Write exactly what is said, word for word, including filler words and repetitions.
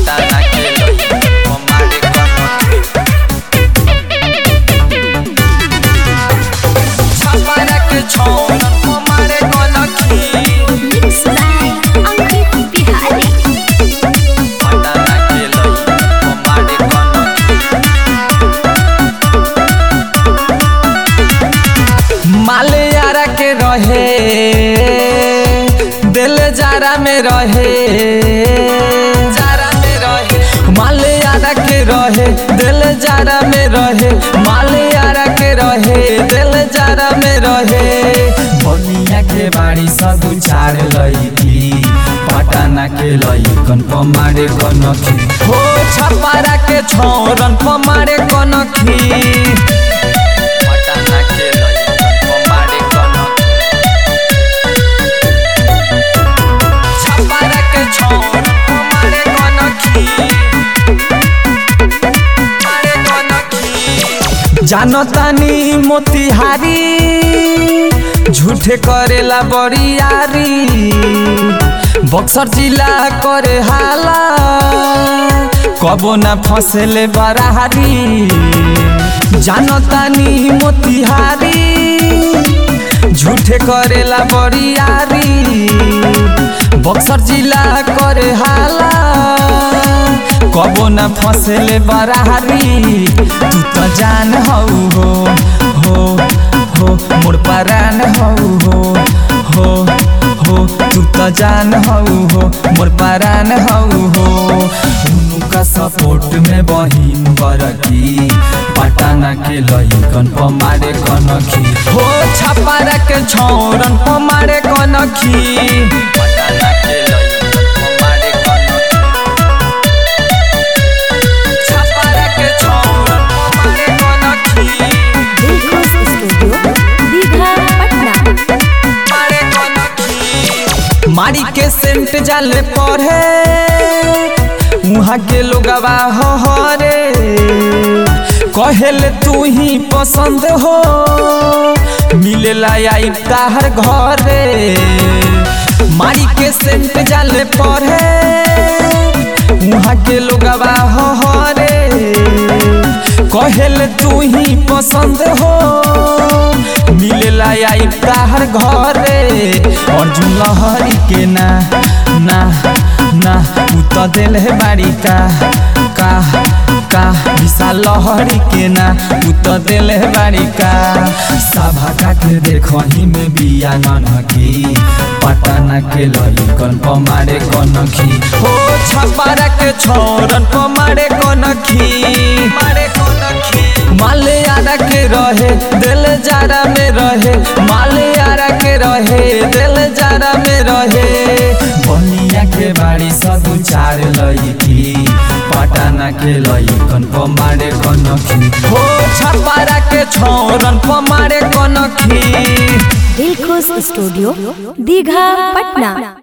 पटाना के लइकन पमारे कनखी छपारा के छौरन पमारे कनखी पटाना के लइकन पमारे कनखी मालियारा के रहे दिल जारा में रहे जारा में रहे मालियारा के रहे दिल जारा में रहे मालियारा के रहे दिल जारा में रहे बनिया के बाड़ी सब उछाड़ लईकी पटाना के लइकन पमारे कनखी हो छपारा के छौरन पमारे कनखी पटाना के लइकन पमारे कनखी छपारा के छौरन पमारे कनखी पमारे कनखी जानतानी मोतिहारी झूठे करेला बरियारी बक्सर जिला करे हाला कबो ना फसले बराहारी जानतानी मोतिहारी झूठे करेला बरियारी बक्सर जिला करे हाला कबो ना फसले बराहारी तू तो जान हऊ हो हो हो मोर परान हऊ हो हो हो तू तो जान हऊ हो मोर परान हऊ हो उनका सपोर्ट में बहिन बरकी पटाना के लइकन पमारे कनखी हो छपारा के छौरन पमारे कनखी पटाना के लइकन पमारे कनखी छपारा के छौरन पमारे कनखी मारी के सेंट जाले पढ़े वहाँ के लोगवा हो रे कहेले तू ही पसंद हो मिलेला आई ताहर घरे मारी के सेंट जाले पढ़े वहाँ के लोगवा हो रे कहेले तू ही पसंद हो मिलेला आई ताहर घरे अर्जुन लहरी के ना ना ना उ तो दिल है बाड़ी का का का विशाल लहरी के ना उ तो दिल है बाड़ी का सभा का के देखो ही में बिया ननकी पटाना के लइकन पमारे कनखी हो छपारा के छौरन पमारे कनखी मारे कनखी मालियारा के रहे दिल जारा में रहे मालियारा के रहे दिल जारा में रहे बनिया के बाड़ी सब उछाड़ लईकी पटाना के लइकन पमारे कनखी हो छपारा के छौरन पमारे कनखी दिलखुश स्टूडियो दीघा पटना।